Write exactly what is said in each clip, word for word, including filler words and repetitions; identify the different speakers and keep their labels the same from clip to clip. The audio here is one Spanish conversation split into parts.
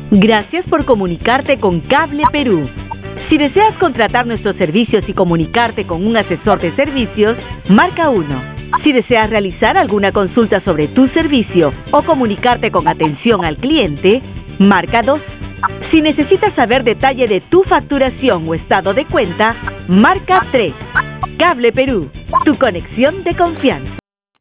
Speaker 1: Gracias por comunicarte con Cable Perú. Si deseas contratar nuestros servicios y comunicarte con un asesor de servicios, marca uno. Si deseas realizar alguna consulta sobre tu servicio o comunicarte con atención al cliente, marca dos. Si necesitas saber detalle de tu facturación o estado de cuenta, marca tres. Cable Perú, tu conexión de confianza.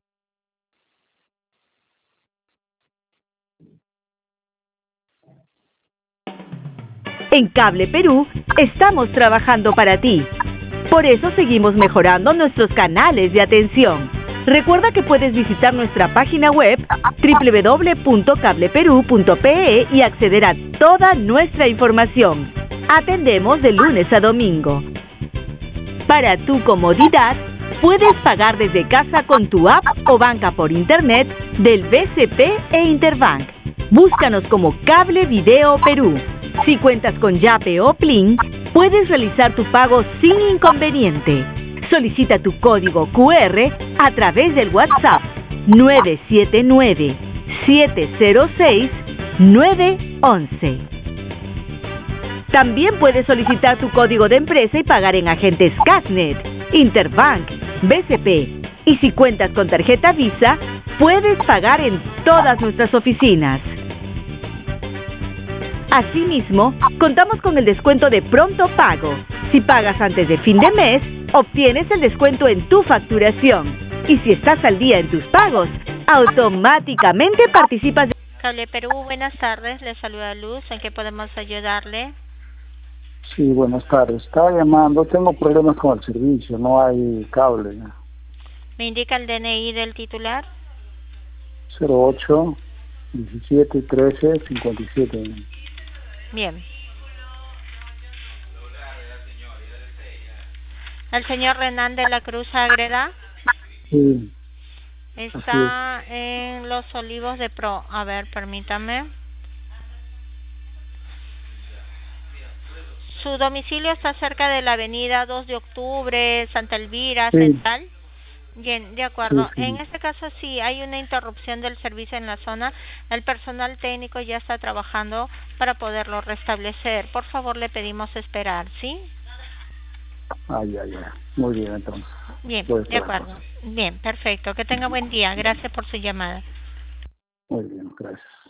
Speaker 1: En Cable Perú estamos trabajando para ti. Por eso seguimos mejorando nuestros canales de atención. Recuerda que puedes visitar nuestra página web doble u doble u doble u punto cable perú punto pe e y acceder a toda nuestra información. Atendemos de lunes a domingo. Para tu comodidad, puedes pagar desde casa con tu app o banca por internet del B C P e Interbank. Búscanos como Cable Video Perú. Si cuentas con Yape o Plin, puedes realizar tu pago sin inconveniente. Solicita tu código cu erre a través del WhatsApp nueve siete nueve, siete cero seis, nueve once. También puedes solicitar tu código de empresa y pagar en agentes Casnet, Interbank, B C P. Y si cuentas con tarjeta Visa, puedes pagar en todas nuestras oficinas. Asimismo, contamos con el descuento de pronto pago. Si pagas antes de fin de mes, obtienes el descuento en tu facturación. Y si estás al día en tus pagos, automáticamente participas de...
Speaker 2: Cable Perú, buenas tardes. Le saluda Luz. ¿En qué podemos ayudarle?
Speaker 3: Sí, buenas tardes. Estaba llamando, tengo problemas con el servicio, no hay cable.
Speaker 2: ¿Me indica el D N I del titular?
Speaker 3: cero ocho, diecisiete, trece, cincuenta y siete.
Speaker 2: Bien. ¿El señor Renan de la Cruz Ágreda?
Speaker 3: Sí.
Speaker 2: Está en Los Olivos de Pro. A ver, permítame. ¿Su domicilio está cerca de la avenida dos de octubre, Santa Elvira,
Speaker 3: Sí.
Speaker 2: Central? Bien, de acuerdo.
Speaker 3: Sí, sí.
Speaker 2: En este caso, sí hay una interrupción del servicio en la zona. El personal técnico ya está trabajando para poderlo restablecer. Por favor, le pedimos esperar, ¿sí?
Speaker 3: Ah, ya, ya. Muy bien, entonces.
Speaker 2: Bien,
Speaker 3: Puede
Speaker 2: de
Speaker 3: ser.
Speaker 2: acuerdo. Bien, perfecto. Que tenga buen día. Gracias por su llamada.
Speaker 3: Muy bien, gracias.